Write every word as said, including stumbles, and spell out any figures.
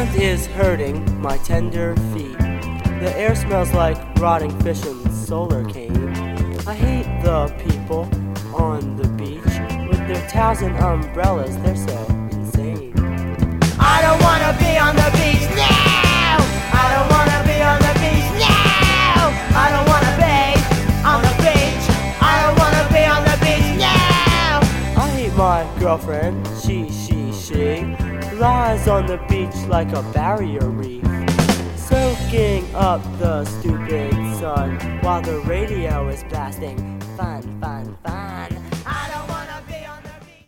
sand is hurting my tender feet. The air smells like rotting fish and solar cane. I hate the people on the beach with their towels and umbrellas, they're so insane. I don't wanna be on the beach now. I don't wanna be on the beach now. I don't wanna be on the beach. I don't wanna be on the beach now. I hate my girlfriend, she, she, she lies on the beach like a barrier reef, soaking up the stupid sun while the radio is blasting fun, fun, fun.